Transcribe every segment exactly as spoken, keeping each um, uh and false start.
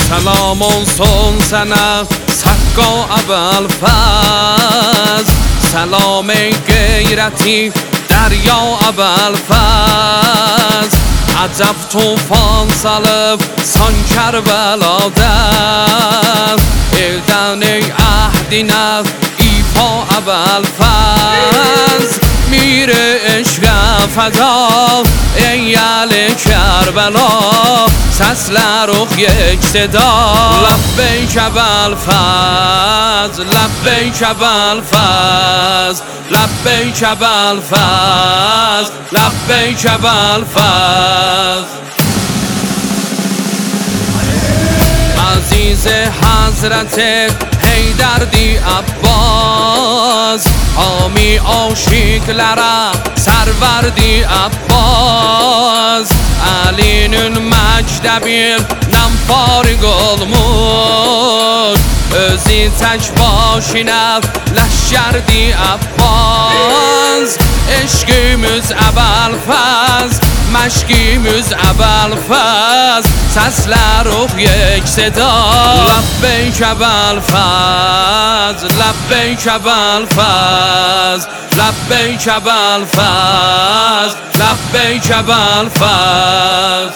سلام olsun sana Sakko Abulfaz سلام ای غیرتی دریا ابوالفضل عجب طوفان salıb san Kərbəlada eldən ey əhdinə ifa Abulfaz میره عشق فدا ای اهل کربلا سسلر و یک صدا لبیک ابوالفضل لبیک ابوالفضل لبیک ابوالفضل لبیک ابوالفضل عزیز حضرت حیدردی عباس حامی عاشقlara سروردی عباس Ali'nin məktəbindən fariq olmuş özü tək başına ləşkərdi Abbas eşqimiz Abulfaz məşqimiz Abulfaz səslər ox یک صدا لبیک ابوالفضل لبیک ابوالفضل لبیک ابوالفضل لبیک ابوالفضل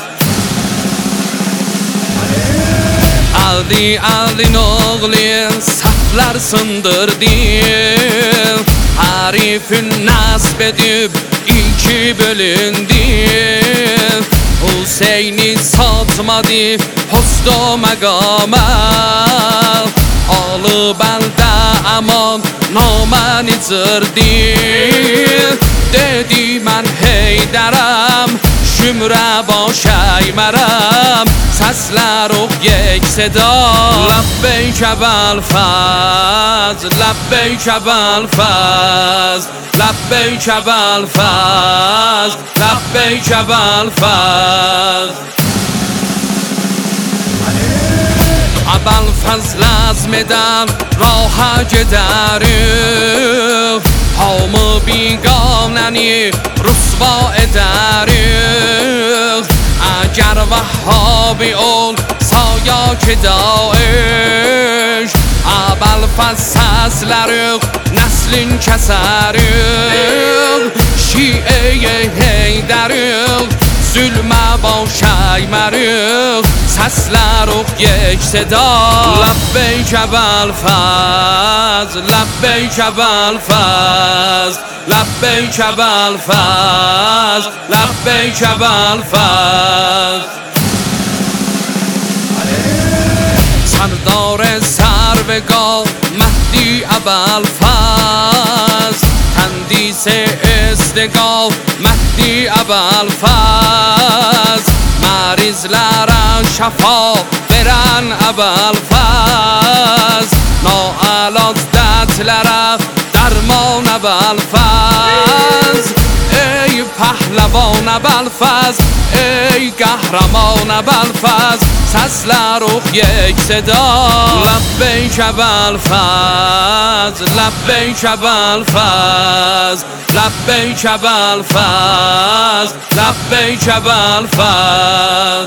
Aldi aldin oğlu saflar sındırdı Harifün nasip edip iki bölündü Hüseyin'i satmadı postu makama Alıp elde aman naməni cırdı Dedi mən Heydərəm şümrə baş əymərəm Səslər ox یک صدا لبیک ابوالفضل لبیک ابوالفضل لبیک ابوالفضل لبیک ابوالفضل Abulfazl azmeden raha gedərik Hamı biganəni rüsva edərik Əgər vəhhabi ol saya ki Daeş Abulfazl səslərik nəslin kəsərik Şiə-i Heydərik zulmə baş əymərik Səslər ox یک صدا لبیک ابوالفضل لبیک ابوالفضل لبیک ابوالفضل لبیک ابوالفضل سردار سروگاه مهدی ابوالفضل تندیس استگاه مهدی ابوالفضل مریضlara şəfa verən Abulfazl naəlac dərdlərə dərman Abulfazl ey pəhləvan Abulfazl ey qəhrəman Abulfazl səslər ox یک صدا لبیک ابوالفضل لبیک ابوالفضل لبیک ابوالفضل لبیک ابوالفضل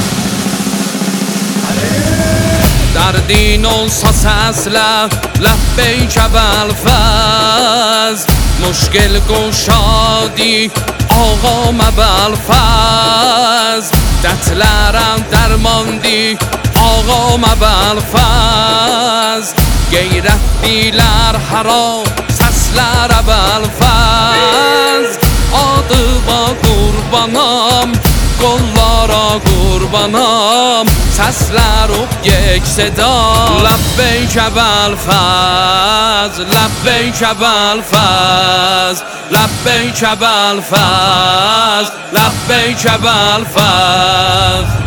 در دین olsa səslər لبیک ابوالفضل مشکل گشادی آقام Abulfazl dərdlərəm dərmandı آقام Abulfazl qeyrətdilər haram səslər Abulfazl adıma qurbanam qollara qurbanam səslər ox یک صدا لبیک ابوالفضل لبیک ابوالفضل لبیک ابوالفضل لبیک ابوالفضل